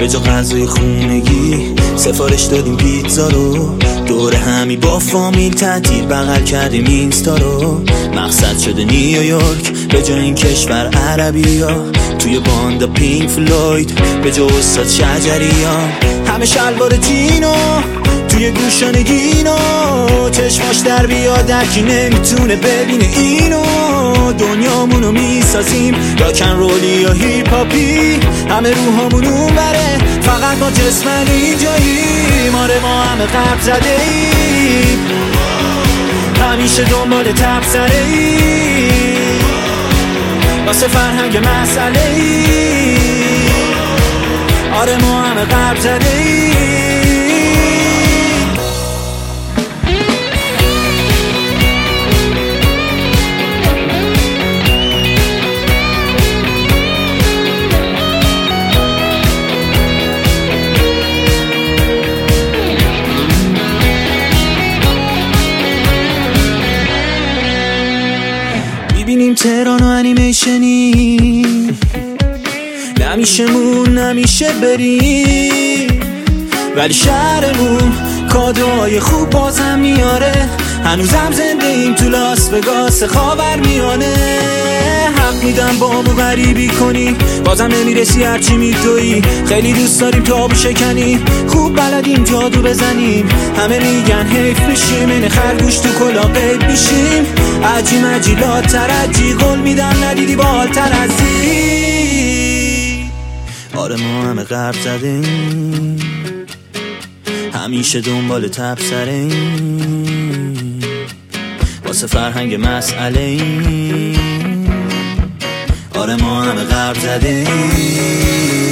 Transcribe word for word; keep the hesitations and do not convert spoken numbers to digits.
به جا غذای خونگی سفارش دادیم پیتزا رو، دور همی با فامیل تعطیل بغل کردیم اینستا رو. مقصد شده نیویورک به جا این کشور عربی ها، توی باندا پینک فلوید به جا استاد شجری ها. همه شلوار جینو توی گوشان گینو، چشماش در بیاد درکی نمیتونه ببینه اینو. دنیامونو میسازیم راکن رولی یا هیپ هاپی، همه روحامون اون بره فقط ما جسمن اینجاییم. آره ما همه غرب زده ایم، همیشه دنبال تبصره ایم، واسه فرهنگ مسئله ایم. آره ما همه غرب زده ایم. میبینیم تهران و انیمیشنی، نمیشه مون نمیشه بریم، ولی شهرمون کادوهای خوب بازم میاره. هنوزم زنده ایم تو لاس وگاس خاور میانه. حق میدم بامو غریبی کنی بازم نمیرسی هرچی میدوی. خیلی دوست داریم تابو شکنی، خوب بلدیم جادو بزنیم. همه میگن حیف میشیم این خرگوش تو کلا قیب میشیم. عجی مجی لا ترجی قول میدم ندیدی بالتر ازی. آره ما همه غرب زدیم، همیشه دنبال تبصره‌ایم، واسه فرهنگ مسئله ایم. آره ما همه غرب زدیم.